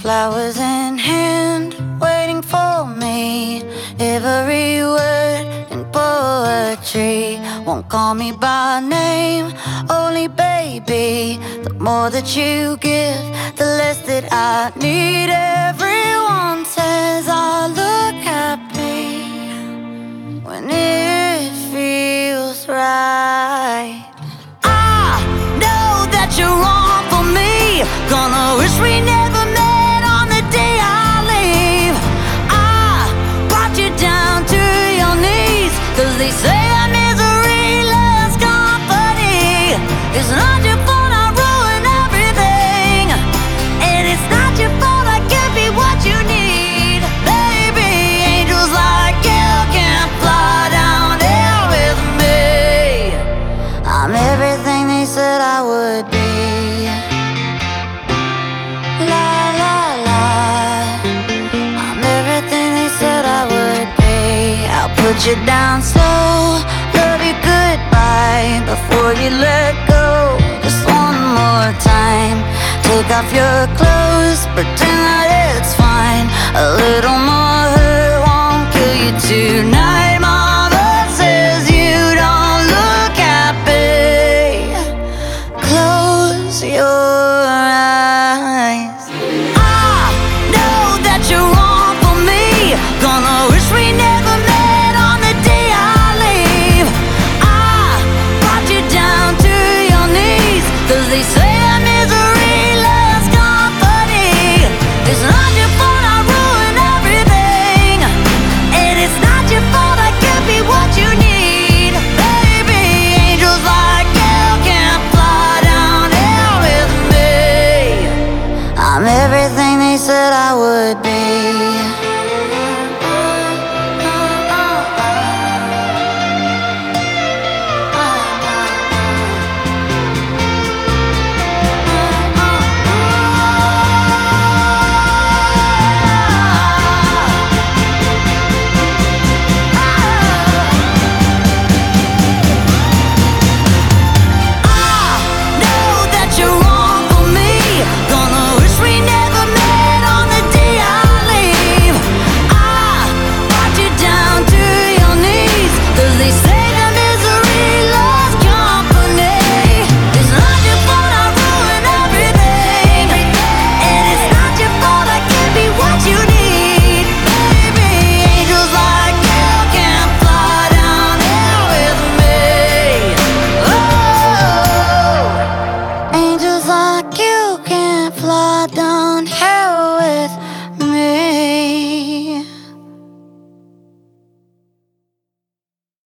flowers in hand, waiting for me. Every word in poetry won't call me by name, only baby. The more that you give, the less that I need. Everyone says I look happy when it feels right. I know that you're wrong for me. Gonna wish we never met on the day I leave. I brought you down to your knees, 'cause they say a misery loves company. It's not your fault I ruin everything, and it's not your fault I can't be what you need. Baby, angels like you can't fly down here with me. I'm everything they said I would be. La la la, I'm everything they said I would be. I'll put you down slow, love you goodbye before you let go. Just one more time, take off your clothes, pretend that it's fine. A little more hurt won't kill you tonight. Mama says you don't look happy. Close your eyes. I know that you're wrong for me. Gonna wish we never met on the day I leave. I brought you down to your knees, 'cause they say that misery loves company. It's not your fault I ruin everything, and it's not your fault I can't be what you need. Baby, angels like you can't fly down here with me. I'm everything they said I would be. Angels like you can't fly down